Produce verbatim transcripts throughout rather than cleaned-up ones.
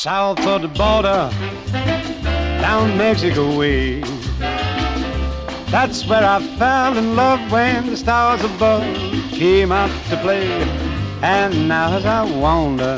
south of the border, down Mexico way. That's where I fell in love when the stars above came out to play. And now as I wander...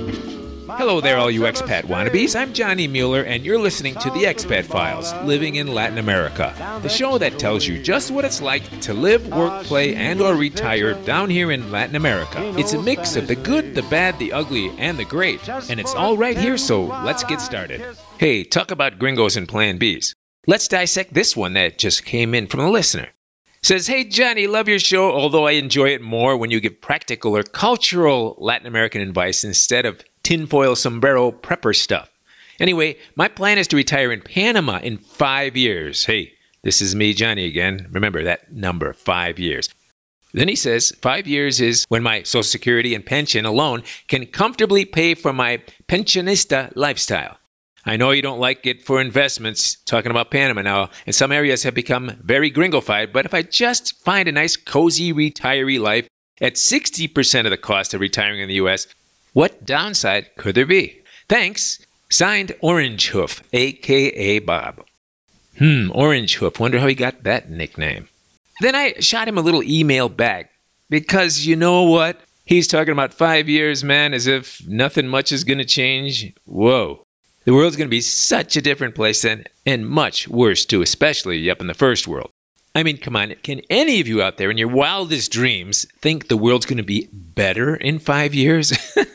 Hello there, all you expat wannabes. I'm Johnny Mueller, and you're listening to The Expat Files, Living in Latin America, the show that tells you just what it's like to live, work, play, and or retire down here in Latin America. It's a mix of the good, the bad, the ugly, and the great, and it's all right here, so let's get started. Hey, talk about gringos and Plan Bs. Let's dissect this one that just came in from a listener. Says, hey Johnny, love your show, although I enjoy it more when you give practical or cultural Latin American advice instead of tinfoil sombrero prepper stuff. Anyway, my plan is to retire in Panama in five years. Hey, this is me, Johnny, again. Remember that number, five years. Then he says, five years is when my Social Security and pension alone can comfortably pay for my pensionista lifestyle. I know you don't like it for investments, talking about Panama now, and some areas have become very gringofied, but if I just find a nice cozy retiree life at sixty percent of the cost of retiring in the U S, what downside could there be? Thanks. Signed, Orange Hoof, a k a. Bob. Hmm, Orange Hoof. Wonder how he got that nickname. Then I shot him a little email back, because you know what? He's talking about five years, man, as if nothing much is going to change. Whoa. The world's going to be such a different place then, and much worse too, especially up in the first world. I mean, come on, can any of you out there in your wildest dreams think the world's going to be better in five years?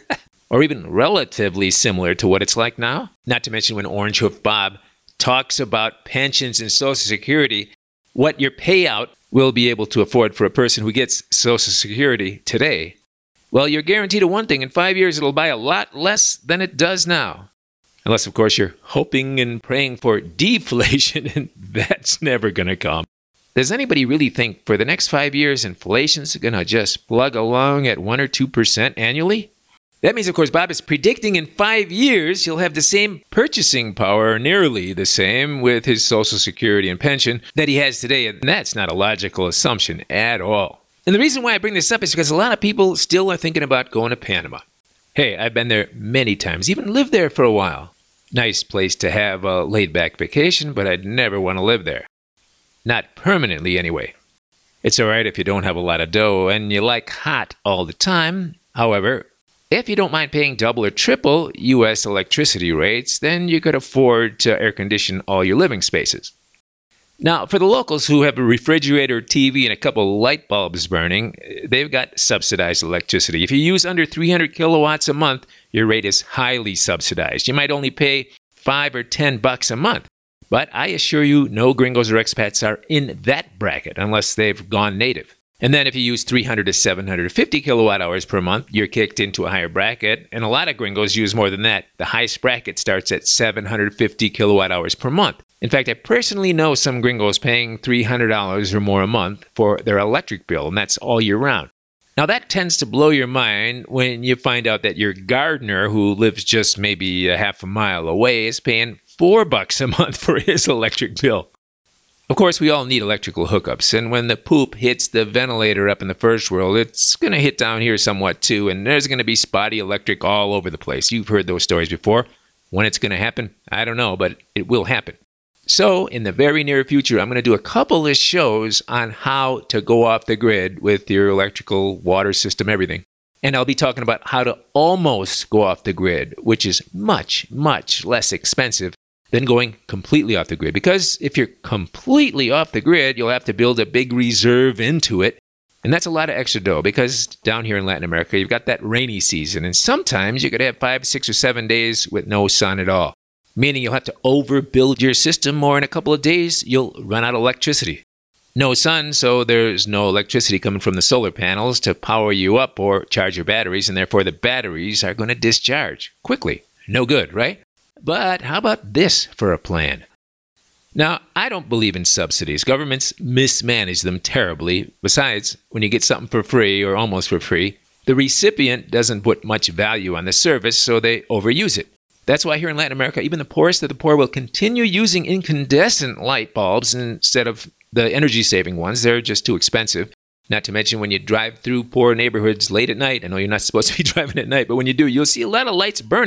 Or even relatively similar to what it's like now? Not to mention when Orange Hoof Bob talks about pensions and Social Security, what your payout will be able to afford for a person who gets Social Security today. Well, you're guaranteed one thing, in five years it'll buy a lot less than it does now. Unless, of course, you're hoping and praying for deflation, and that's never going to come. Does anybody really think for the next five years inflation's going to just plug along at one or two percent annually? That means, of course, Bob is predicting in five years he'll have the same purchasing power, or nearly the same, with his Social Security and pension that he has today, and that's not a logical assumption at all. And the reason why I bring this up is because a lot of people still are thinking about going to Panama. Hey, I've been there many times, even lived there for a while. Nice place to have a laid-back vacation, but I'd never want to live there. Not permanently, anyway. It's all right if you don't have a lot of dough and you like hot all the time. However, if you don't mind paying double or triple U S electricity rates, then you could afford to air condition all your living spaces. Now, for the locals who have a refrigerator, T V, and a couple light bulbs burning, they've got subsidized electricity. If you use under three hundred kilowatts a month, your rate is highly subsidized. You might only pay five or ten bucks a month. But I assure you, no gringos or expats are in that bracket unless they've gone native. And then if you use three hundred to seven hundred fifty kilowatt hours per month, you're kicked into a higher bracket. And a lot of gringos use more than that. The highest bracket starts at seven hundred fifty kilowatt hours per month. In fact, I personally know some gringos paying three hundred dollars or more a month for their electric bill, and that's all year round. Now, that tends to blow your mind when you find out that your gardener, who lives just maybe a half a mile away, is paying four bucks a month for his electric bill. Of course, we all need electrical hookups, and when the poop hits the ventilator up in the first world, it's going to hit down here somewhat too, and there's going to be spotty electric all over the place. You've heard those stories before. When it's going to happen, I don't know, but it will happen. So, in the very near future, I'm going to do a couple of shows on how to go off the grid with your electrical, water system, everything. And I'll be talking about how to almost go off the grid, which is much, much less expensive than going completely off the grid. Because if you're completely off the grid, you'll have to build a big reserve into it. And that's a lot of extra dough, because down here in Latin America, you've got that rainy season. And sometimes you could have five, six, or seven days with no sun at all. Meaning you'll have to overbuild your system, or in a couple of days, you'll run out of electricity. No sun, so there's no electricity coming from the solar panels to power you up or charge your batteries, and therefore the batteries are going to discharge quickly. No good, right? But how about this for a plan? Now, I don't believe in subsidies. Governments mismanage them terribly. Besides, when you get something for free or almost for free, the recipient doesn't put much value on the service, so they overuse it. That's why here in Latin America, even the poorest of the poor will continue using incandescent light bulbs instead of the energy-saving ones. They're just too expensive. Not to mention when you drive through poor neighborhoods late at night. I know you're not supposed to be driving at night, but when you do, you'll see a lot of lights burning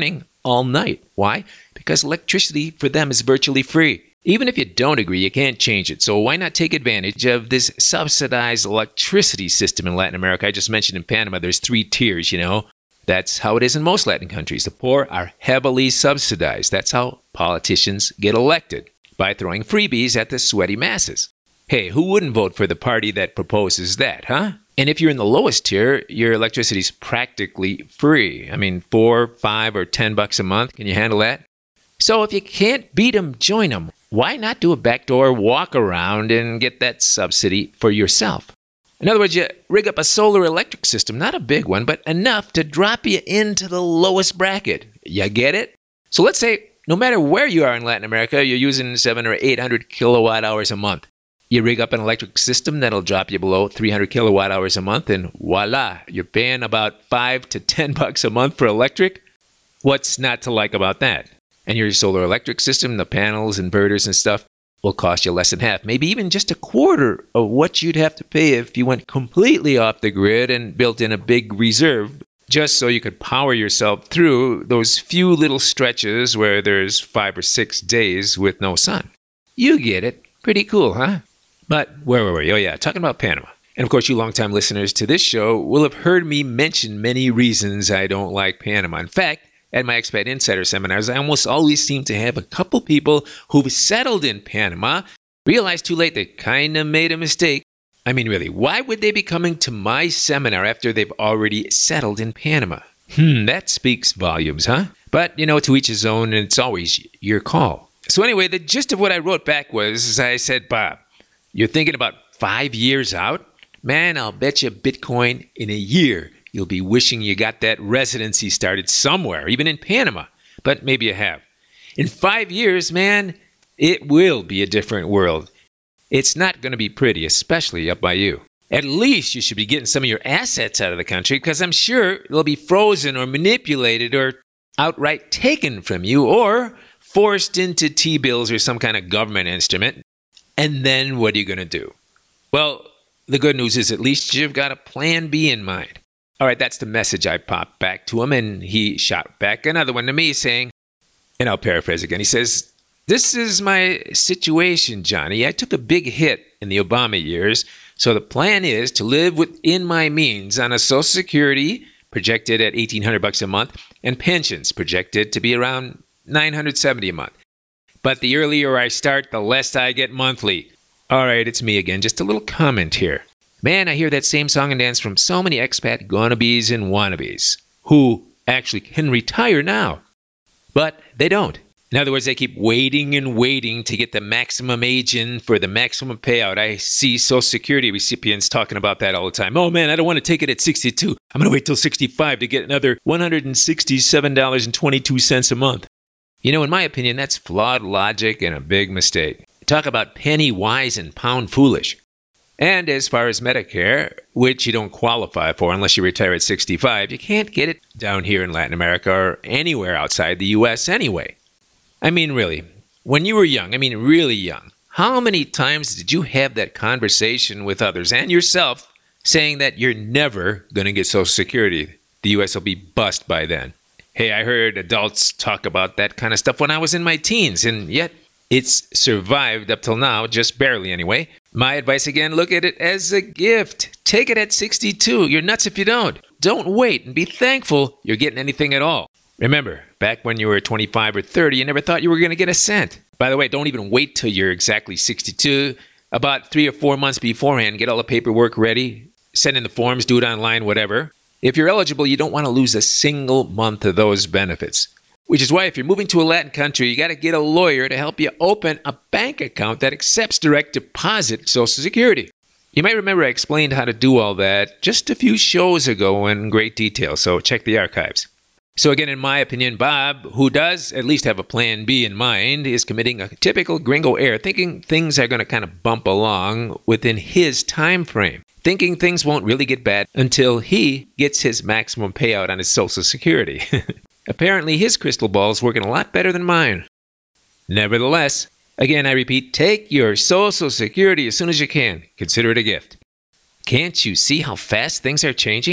all night. Why? Because electricity for them is virtually free. Even if you don't agree, you can't change it. So why not take advantage of this subsidized electricity system in Latin America? I just mentioned in Panama, there's three tiers, you know. That's how it is in most Latin countries. The poor are heavily subsidized. That's how politicians get elected, by throwing freebies at the sweaty masses. Hey, who wouldn't vote for the party that proposes that, huh? And if you're in the lowest tier, your electricity's practically free. I mean, four, five, or ten bucks a month. Can you handle that? So if you can't beat them, join them. Why not do a backdoor walk around and get that subsidy for yourself? In other words, you rig up a solar electric system, not a big one, but enough to drop you into the lowest bracket. You get it? So let's say no matter where you are in Latin America, you're using seven or eight hundred kilowatt hours a month. You rig up an electric system that'll drop you below three hundred kilowatt hours a month, and voila, you're paying about five to ten bucks a month for electric. What's not to like about that? And your solar electric system, the panels, inverters, and stuff, will cost you less than half, maybe even just a quarter of what you'd have to pay if you went completely off the grid and built in a big reserve just so you could power yourself through those few little stretches where there's five or six days with no sun. You get it. Pretty cool, huh? But where were we? Oh yeah, talking about Panama. And of course, you longtime listeners to this show will have heard me mention many reasons I don't like Panama. In fact, at my Expat Insider seminars, I almost always seem to have a couple people who've settled in Panama, realize too late they kind of made a mistake. I mean, really, why would they be coming to my seminar after they've already settled in Panama? Hmm, that speaks volumes, huh? But, you know, to each his own, and it's always your call. So anyway, the gist of what I wrote back was, I said, Bob, you're thinking about five years out? Man, I'll bet you Bitcoin in a year you'll be wishing you got that residency started somewhere, even in Panama. But maybe you have. In five years, man, it will be a different world. It's not going to be pretty, especially up by you. At least you should be getting some of your assets out of the country, because I'm sure they'll be frozen or manipulated or outright taken from you or forced into T-bills or some kind of government instrument. And then what are you going to do? Well, the good news is at least you've got a plan B in mind. All right, that's the message I popped back to him, and he shot back another one to me saying, and I'll paraphrase again, he says, "This is my situation, Johnny. I took a big hit in the Obama years, so the plan is to live within my means on a Social Security projected at eighteen hundred bucks a month and pensions projected to be around nine hundred seventy a month. But the earlier I start, the less I get monthly." All right, it's me again. Just a little comment here. Man, I hear that same song and dance from so many expat gonnabes and wannabes who actually can retire now. But they don't. In other words, they keep waiting and waiting to get the maximum age in for the maximum payout. I see Social Security recipients talking about that all the time. Oh man, I don't want to take it at sixty-two. I'm going to wait till sixty-five to get another one hundred sixty-seven dollars and twenty-two cents a month. You know, in my opinion, that's flawed logic and a big mistake. Talk about penny wise and pound foolish. And as far as Medicare, which you don't qualify for unless you retire at sixty-five, you can't get it down here in Latin America or anywhere outside the U S anyway. I mean, really, when you were young, I mean really young, how many times did you have that conversation with others and yourself saying that you're never going to get Social Security? The U S will be bust by then. Hey, I heard adults talk about that kind of stuff when I was in my teens, and yet it's survived up till now, just barely anyway. My advice again, look at it as a gift. Take it at sixty-two. You're nuts if you don't. Don't wait and be thankful you're getting anything at all. Remember, back when you were twenty-five or thirty, you never thought you were going to get a cent. By the way, don't even wait till you're exactly sixty-two. About three or four months beforehand, get all the paperwork ready, send in the forms, do it online, whatever. If you're eligible, you don't want to lose a single month of those benefits. Which is why if you're moving to a Latin country, you got to get a lawyer to help you open a bank account that accepts direct deposit Social Security. You might remember I explained how to do all that just a few shows ago in great detail, so check the archives. So again, in my opinion, Bob, who does at least have a plan B in mind, is committing a typical gringo error, thinking things are going to kind of bump along within his time frame, thinking things won't really get bad until he gets his maximum payout on his Social Security. Apparently, his crystal ball's working a lot better than mine. Nevertheless, again, I repeat, take your Social Security as soon as you can. Consider it a gift. Can't you see how fast things are changing?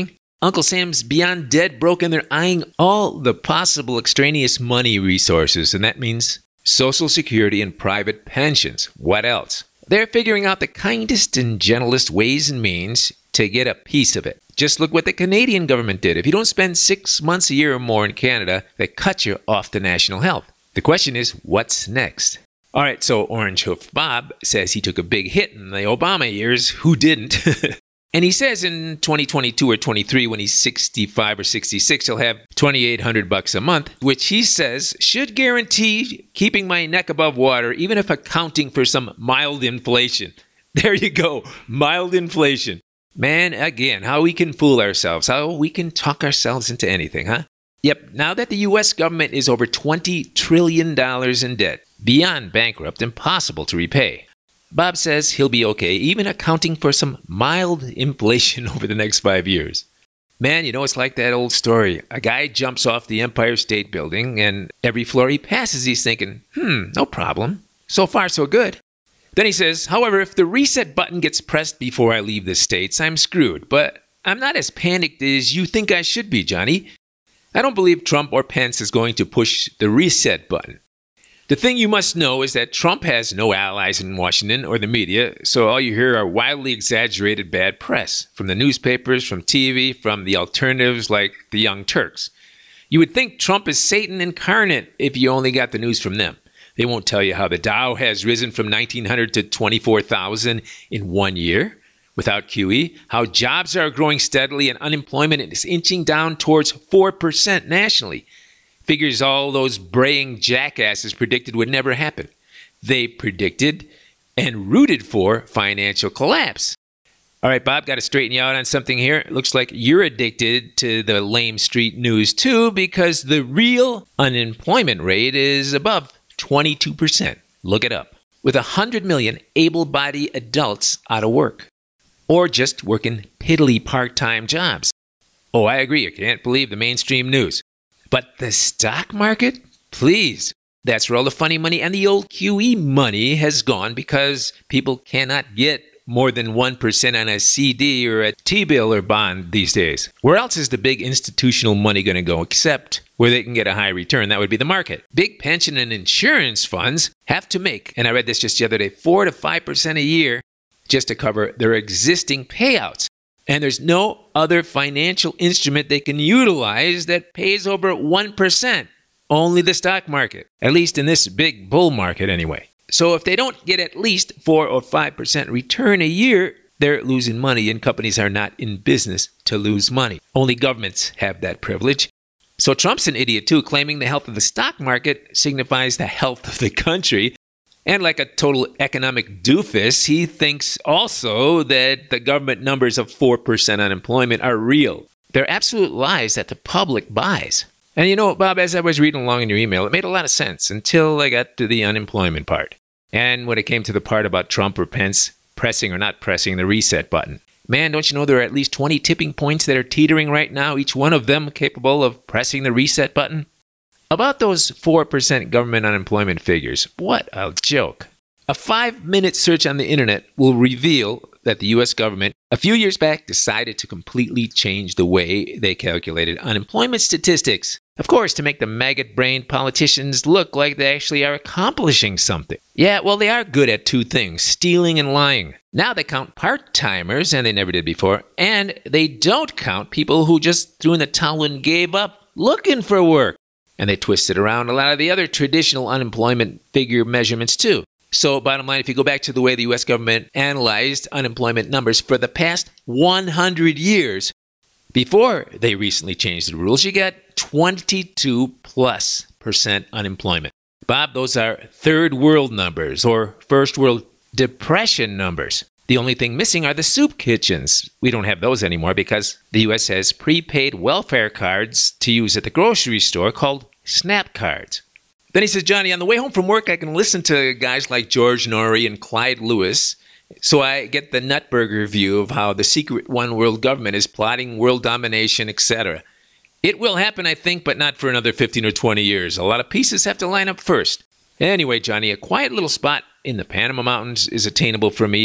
Uncle Sam's beyond dead broke and they're eyeing all the possible extraneous money resources, and that means Social Security and private pensions. What else? They're figuring out the kindest and gentlest ways and means to get a piece of it. Just look what the Canadian government did. If you don't spend six months a year or more in Canada, they cut you off the national health. The question is, what's next? All right, so Orange Hoof Bob says he took a big hit in the Obama years. Who didn't? And he says in twenty twenty-two or twenty-three, when he's sixty-five or sixty-six, he'll have twenty-eight hundred bucks a month, which he says should guarantee keeping my neck above water, even if accounting for some mild inflation. There you go, mild inflation. Man, again, how we can fool ourselves, how we can talk ourselves into anything, huh? Yep, now that the U S government is over twenty trillion dollars in debt, beyond bankrupt, impossible to repay. Bob says he'll be okay, even accounting for some mild inflation over the next five years. Man, you know, it's like that old story. A guy jumps off the Empire State Building, and every floor he passes, he's thinking, hmm, no problem. So far, so good. Then he says, however, if the reset button gets pressed before I leave the States, I'm screwed. But I'm not as panicked as you think I should be, Johnny. I don't believe Trump or Pence is going to push the reset button. The thing you must know is that Trump has no allies in Washington or the media, so all you hear are wildly exaggerated bad press from the newspapers, from T V, from the alternatives like the Young Turks. You would think Trump is Satan incarnate if you only got the news from them. They won't tell you how the Dow has risen from nineteen hundred to twenty-four thousand in one year without Q E, how jobs are growing steadily and unemployment is inching down towards four percent nationally. Figures all those braying jackasses predicted would never happen. They predicted and rooted for financial collapse. All right, Bob, got to straighten you out on something here. It looks like you're addicted to the lame street news too, because the real unemployment rate is above twenty-two percent. Look it up. With one hundred million able-bodied adults out of work, or just working piddly part-time jobs. Oh, I agree. You can't believe the mainstream news. But the stock market? Please. That's where all the funny money and the old Q E money has gone because people cannot get more than one percent on a C D or a T-bill or bond these days. Where else is the big institutional money going to go except where they can get a high return? That would be the market. Big pension and insurance funds have to make, and I read this just the other day, four to five percent a year just to cover their existing payouts. And there's no other financial instrument they can utilize that pays over one percent. Only the stock market, at least in this big bull market anyway. So if they don't get at least four or five percent return a year, they're losing money, and companies are not in business to lose money. Only governments have that privilege. So Trump's an idiot too, claiming the health of the stock market signifies the health of the country. And like a total economic doofus, he thinks also that the government numbers of four percent unemployment are real. They're absolute lies that the public buys. And you know, Bob, as I was reading along in your email, it made a lot of sense until I got to the unemployment part. And when it came to the part about Trump or Pence pressing or not pressing the reset button. Man, don't you know there are at least twenty tipping points that are teetering right now, each one of them capable of pressing the reset button? About those four percent government unemployment figures, what a joke. A five-minute search on the internet will reveal that the U S government, a few years back, decided to completely change the way they calculated unemployment statistics. Of course, to make the maggot-brained politicians look like they actually are accomplishing something. Yeah, well, they are good at two things, stealing and lying. Now they count part-timers, and they never did before, and they don't count people who just threw in the towel and gave up looking for work. And they twisted around a lot of the other traditional unemployment figure measurements too. So bottom line, if you go back to the way the U S government analyzed unemployment numbers for the past one hundred years, before they recently changed the rules, you got twenty-two plus percent unemployment. Bob, those are third world numbers or first world depression numbers. The only thing missing are the soup kitchens. We don't have those anymore because the U S has prepaid welfare cards to use at the grocery store called SNAP cards. Then he says, Johnny, on the way home from work, I can listen to guys like George Norrie and Clyde Lewis, so I get the Nutburger view of how the secret one world government is plotting world domination, et cetera. It will happen, I think, but not for another fifteen or twenty years. A lot of pieces have to line up first. Anyway, Johnny, a quiet little spot in the Panama Mountains is attainable for me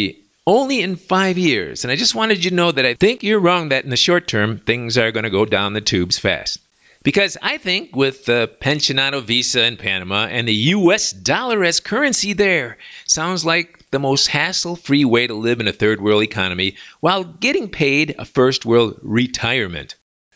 only in five years. And I just wanted you to know that I think you're wrong that in the short term, things are going to go down the tubes fast. Because I think with the Pensionado visa in Panama and the U S dollar as currency there, sounds like the most hassle-free way to live in a third world economy while getting paid a first world retirement.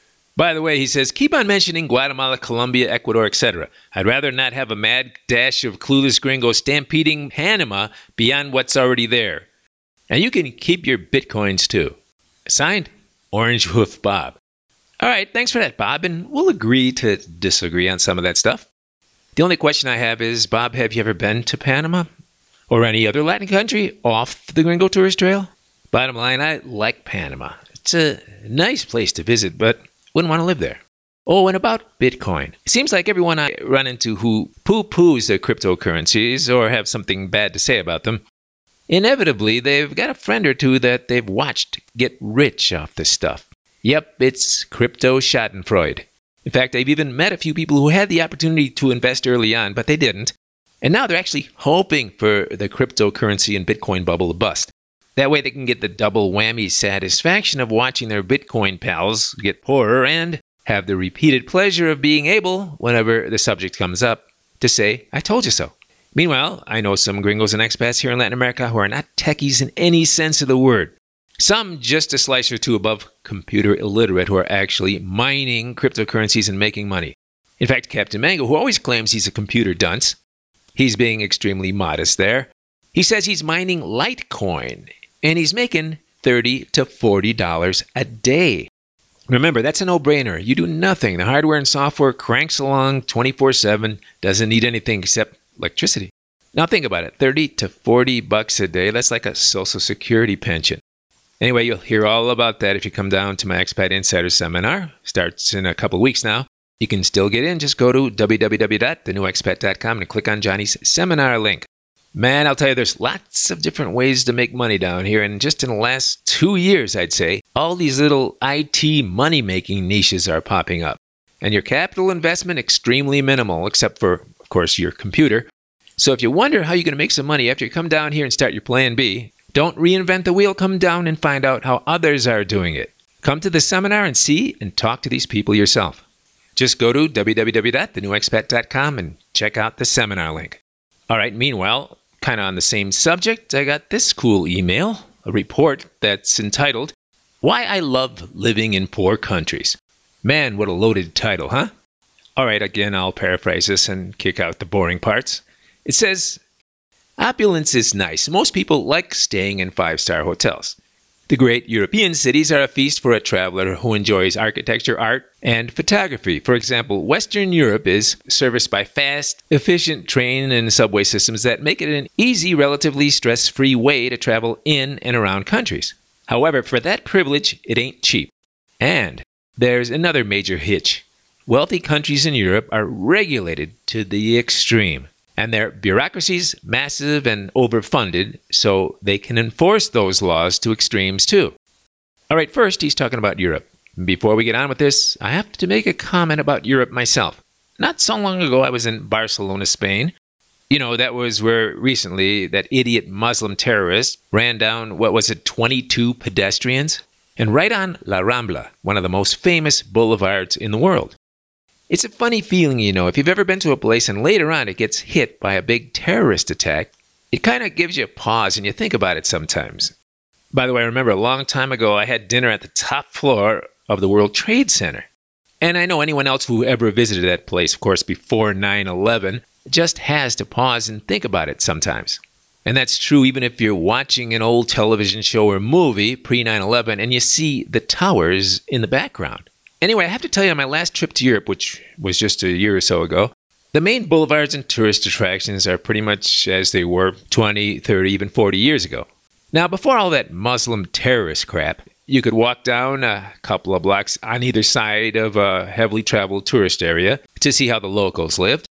By the way, he says, keep on mentioning Guatemala, Colombia, Ecuador, et cetera. I'd rather not have a mad dash of clueless gringos stampeding Panama beyond what's already there. And you can keep your bitcoins too. Signed, Orange Wolf Bob. All right, thanks for that, Bob, and we'll agree to disagree on some of that stuff. The only question I have is, Bob, have you ever been to Panama? Or any other Latin country off the Gringo Tourist Trail? Bottom line, I like Panama. It's a nice place to visit, but wouldn't want to live there. Oh, and about Bitcoin. It seems like everyone I run into who poo-poos their cryptocurrencies or have something bad to say about them, inevitably they've got a friend or two that they've watched get rich off this stuff. Yep, it's crypto schadenfreude. In fact, I've even met a few people who had the opportunity to invest early on, but they didn't. And now they're actually hoping for the cryptocurrency and Bitcoin bubble to bust. That way they can get the double whammy satisfaction of watching their Bitcoin pals get poorer and have the repeated pleasure of being able, whenever the subject comes up, to say, I told you so. Meanwhile, I know some gringos and expats here in Latin America who are not techies in any sense of the word. Some just a slice or two above computer illiterate who are actually mining cryptocurrencies and making money. In fact, Captain Mango, who always claims he's a computer dunce, he's being extremely modest there. He says he's mining Litecoin, and he's making thirty to forty dollars a day. Remember, that's a no-brainer. You do nothing. The hardware and software cranks along twenty-four seven, doesn't need anything except electricity. Now think about it, thirty to forty bucks a day, that's like a Social Security pension. Anyway, you'll hear all about that if you come down to my Expat Insider Seminar. Starts in a couple weeks now. You can still get in. Just go to w w w dot the new expat dot com and click on Johnny's seminar link. Man, I'll tell you, there's lots of different ways to make money down here. And just in the last two years, I'd say, all these little I T money-making niches are popping up. And your capital investment, extremely minimal, except for, of course, your computer. So if you wonder how you're going to make some money after you come down here and start your plan B, don't reinvent the wheel. Come down and find out how others are doing it. Come to the seminar and see and talk to these people yourself. Just go to w w w dot the new expat dot com and check out the seminar link. All right, meanwhile, kind of on the same subject, I got this cool email, a report that's entitled, Why I Love Living in Poor Countries. Man, what a loaded title, huh? All right, again, I'll paraphrase this and kick out the boring parts. It says, opulence is nice. Most people like staying in five-star hotels. The great European cities are a feast for a traveler who enjoys architecture, art, and photography. For example, Western Europe is serviced by fast, efficient train and subway systems that make it an easy, relatively stress-free way to travel in and around countries. However, for that privilege, it ain't cheap. And there's another major hitch. Wealthy countries in Europe are regulated to the extreme. And their bureaucracies massive and overfunded, so they can enforce those laws to extremes too. All right, first he's talking about Europe. Before we get on with this, I have to make a comment about Europe myself. Not so long ago, I was in Barcelona, Spain. You know, that was where recently that idiot Muslim terrorist ran down, what was it, twenty-two pedestrians? And right on La Rambla, one of the most famous boulevards in the world. It's a funny feeling, you know, if you've ever been to a place and later on it gets hit by a big terrorist attack, it kind of gives you a pause and you think about it sometimes. By the way, I remember a long time ago I had dinner at the top floor of the World Trade Center. And I know anyone else who ever visited that place, of course, before nine eleven, just has to pause and think about it sometimes. And that's true even if you're watching an old television show or movie pre nine eleven and you see the towers in the background. Anyway, I have to tell you, on my last trip to Europe, which was just a year or so ago, the main boulevards and tourist attractions are pretty much as they were twenty, thirty, even forty years ago. Now, before all that Muslim terrorist crap, you could walk down a couple of blocks on either side of a heavily traveled tourist area to see how the locals lived.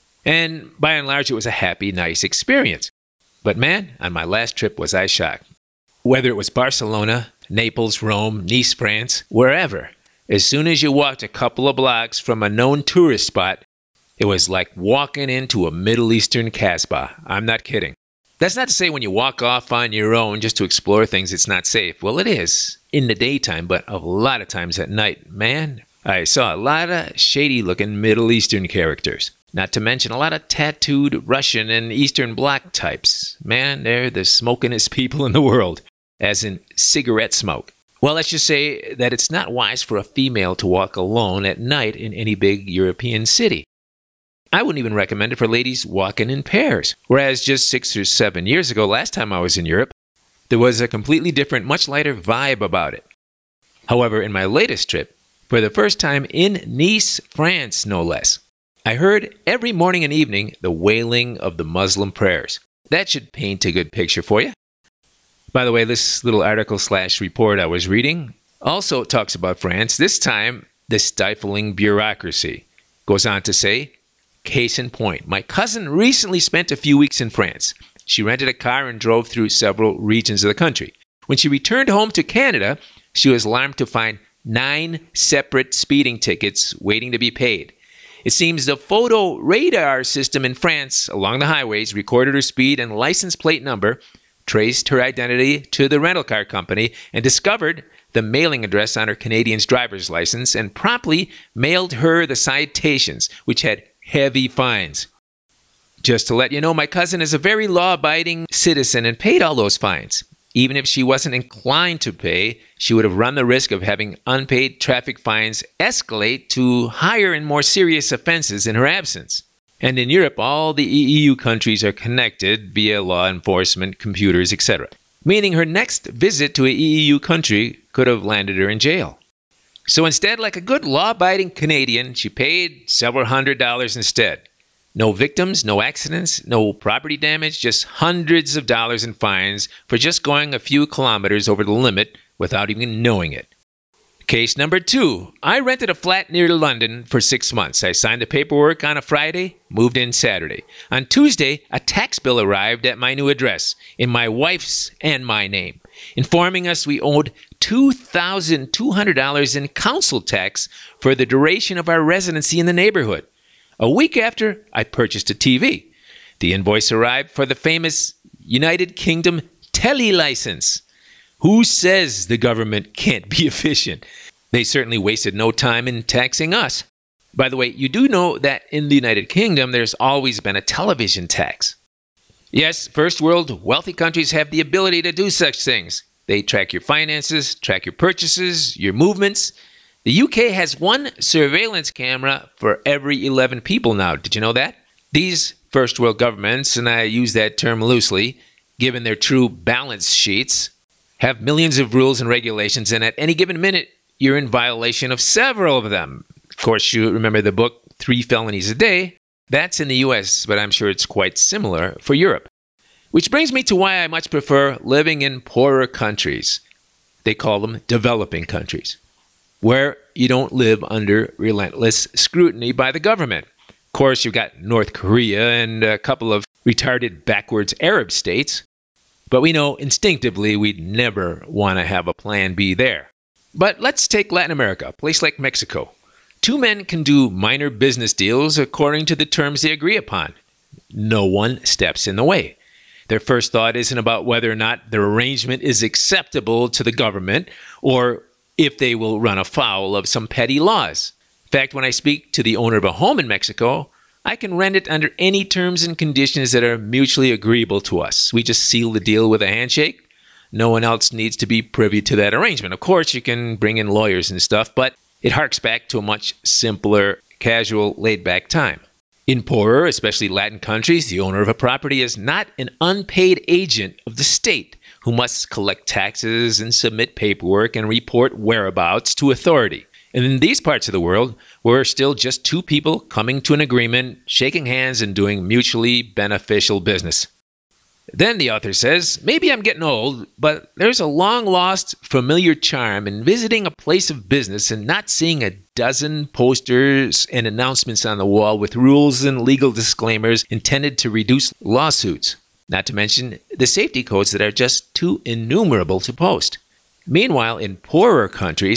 And by and large, it was a happy, nice experience. But man, on my last trip was I shocked. Whether it was Barcelona, Naples, Rome, Nice, France, wherever, as soon as you walked a couple of blocks from a known tourist spot, it was like walking into a Middle Eastern Casbah. I'm not kidding. That's not to say when you walk off on your own just to explore things, it's not safe. Well, it is in the daytime, but a lot of times at night, man, I saw a lot of shady-looking Middle Eastern characters. Not to mention a lot of tattooed Russian and Eastern Bloc types. Man, they're the smokingest people in the world, as in cigarette smoke. Well, let's just say that it's not wise for a female to walk alone at night in any big European city. I wouldn't even recommend it for ladies walking in pairs. Whereas just six or seven years ago, last time I was in Europe, there was a completely different, much lighter vibe about it. However, in my latest trip, for the first time in Nice, France, no less, I heard every morning and evening the wailing of the Muslim prayers. That should paint a good picture for you. By the way, this little article slash report I was reading also talks about France, this time the stifling bureaucracy. Goes on to say, case in point, my cousin recently spent a few weeks in France. She rented a car and drove through several regions of the country. When she returned home to Canada, she was alarmed to find nine separate speeding tickets waiting to be paid. It seems the photo radar system in France along the highways recorded her speed and license plate number, traced her identity to the rental car company, and discovered the mailing address on her Canadian's driver's license, and promptly mailed her the citations, which had heavy fines. Just to let you know, my cousin is a very law-abiding citizen and paid all those fines. Even if she wasn't inclined to pay, she would have run the risk of having unpaid traffic fines escalate to higher and more serious offenses in her absence. And in Europe, all the E U countries are connected via law enforcement, computers, et cetera. Meaning her next visit to an E U country could have landed her in jail. So instead, like a good law-abiding Canadian, she paid several hundred dollars instead. No victims, no accidents, no property damage, just hundreds of dollars in fines for just going a few kilometers over the limit without even knowing it. Case number two. I rented a flat near London for six months. I signed the paperwork on a Friday, moved in Saturday. On Tuesday, a tax bill arrived at my new address in my wife's and my name, informing us we owed two thousand two hundred dollars in council tax for the duration of our residency in the neighborhood. A week after, I purchased a T V. The invoice arrived for the famous United Kingdom tele license. Who says the government can't be efficient? They certainly wasted no time in taxing us. By the way, you do know that in the United Kingdom, there's always been a television tax. Yes, first world wealthy countries have the ability to do such things. They track your finances, track your purchases, your movements. The U K has one surveillance camera for every eleven people now. Did you know that? These first world governments, and I use that term loosely, given their true balance sheets, have millions of rules and regulations, and at any given minute, you're in violation of several of them. Of course, you remember the book, Three Felonies a Day. That's in the U S, but I'm sure it's quite similar for Europe. Which brings me to why I much prefer living in poorer countries. They call them developing countries, where you don't live under relentless scrutiny by the government. Of course, you've got North Korea and a couple of retarded backwards Arab states, but we know instinctively we'd never want to have a plan B there. But let's take Latin America, a place like Mexico. Two men can do minor business deals according to the terms they agree upon. No one steps in the way. Their first thought isn't about whether or not their arrangement is acceptable to the government or if they will run afoul of some petty laws. In fact, when I speak to the owner of a home in Mexico, I can rent it under any terms and conditions that are mutually agreeable to us. We just seal the deal with a handshake. No one else needs to be privy to that arrangement. Of course, you can bring in lawyers and stuff, but it harks back to a much simpler, casual, laid-back time. In poorer, especially Latin countries, the owner of a property is not an unpaid agent of the state who must collect taxes and submit paperwork and report whereabouts to authority. And in these parts of the world, we're still just two people coming to an agreement, shaking hands, and doing mutually beneficial business. Then the author says, maybe I'm getting old, but there's a long-lost familiar charm in visiting a place of business and not seeing a dozen posters and announcements on the wall with rules and legal disclaimers intended to reduce lawsuits. Not to mention the safety codes that are just too innumerable to post. Meanwhile, in poorer countries,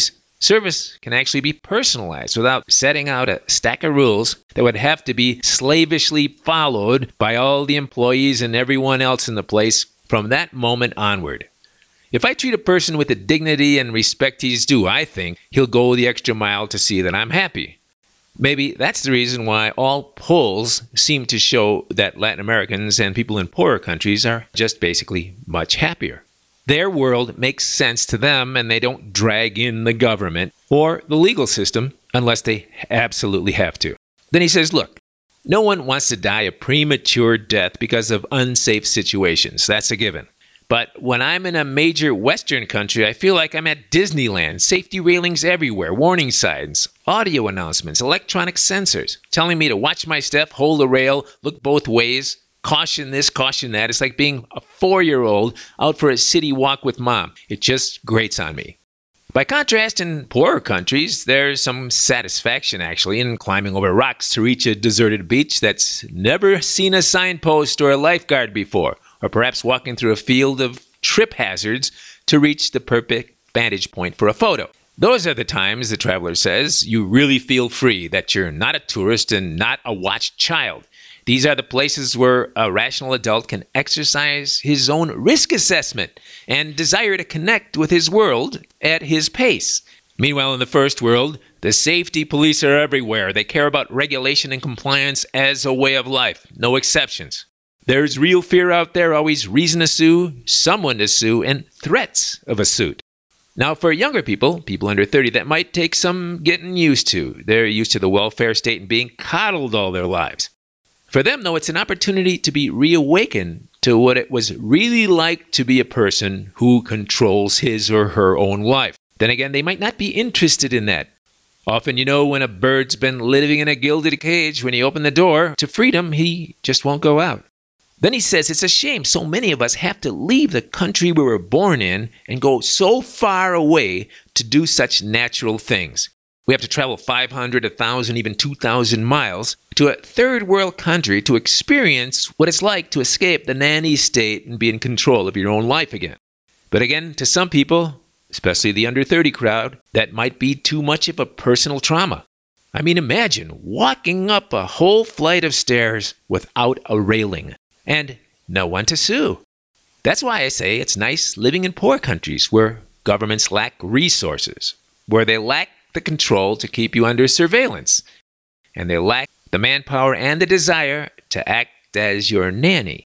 Service can actually be personalized without setting out a stack of rules that would have to be slavishly followed by all the employees and everyone else in the place from that moment onward. If I treat a person with the dignity and respect he's due, I think he'll go the extra mile to see that I'm happy. Maybe that's the reason why all polls seem to show that Latin Americans and people in poorer countries are just basically much happier. Their world makes sense to them, and they don't drag in the government or the legal system unless they absolutely have to. Then he says, look, no one wants to die a premature death because of unsafe situations. That's a given. But when I'm in a major Western country, I feel like I'm at Disneyland. Safety railings everywhere, warning signs, audio announcements, electronic sensors, telling me to watch my step, hold a rail, look both ways, caution this, caution that. It's like being a four-year-old out for a city walk with mom. It just grates on me. By contrast, in poorer countries, there's some satisfaction, actually, in climbing over rocks to reach a deserted beach that's never seen a signpost or a lifeguard before, or perhaps walking through a field of trip hazards to reach the perfect vantage point for a photo. Those are the times, the traveler says, you really feel free, that you're not a tourist and not a watched child. These are the places where a rational adult can exercise his own risk assessment and desire to connect with his world at his pace. Meanwhile, in the first world, the safety police are everywhere. They care about regulation and compliance as a way of life. No exceptions. There's real fear out there, always reason to sue, someone to sue, and threats of a suit. Now, for younger people, people under thirty, that might take some getting used to. They're used to the welfare state and being coddled all their lives. For them, though, it's an opportunity to be reawakened to what it was really like to be a person who controls his or her own life. Then again, they might not be interested in that. Often, you know, when a bird's been living in a gilded cage, when you open the door to freedom, he just won't go out. Then he says it's a shame so many of us have to leave the country we were born in and go so far away to do such natural things. We have to travel five hundred, one thousand, even two thousand miles to a third world country to experience what it's like to escape the nanny state and be in control of your own life again. But again, to some people, especially the under thirty crowd, that might be too much of a personal trauma. I mean, imagine walking up a whole flight of stairs without a railing and no one to sue. That's why I say it's nice living in poor countries where governments lack resources, where they lack the control to keep you under surveillance, and they lack the manpower and the desire to act as your nanny.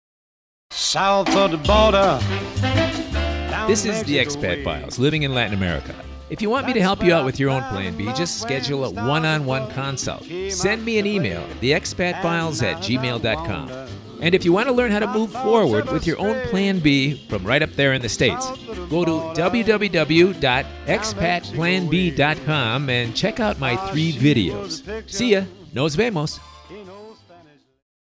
South of the border. This is the Expat Files, living in Latin America. If you want me to help you out with your own Plan B, just schedule a one-on-one consult. Send me an email, the expat files at gmail dot com. And if you want to learn how to move forward with your own Plan B from right up there in the States, go to w w w dot expat plan b dot com and check out my three videos. See ya. Nos vemos.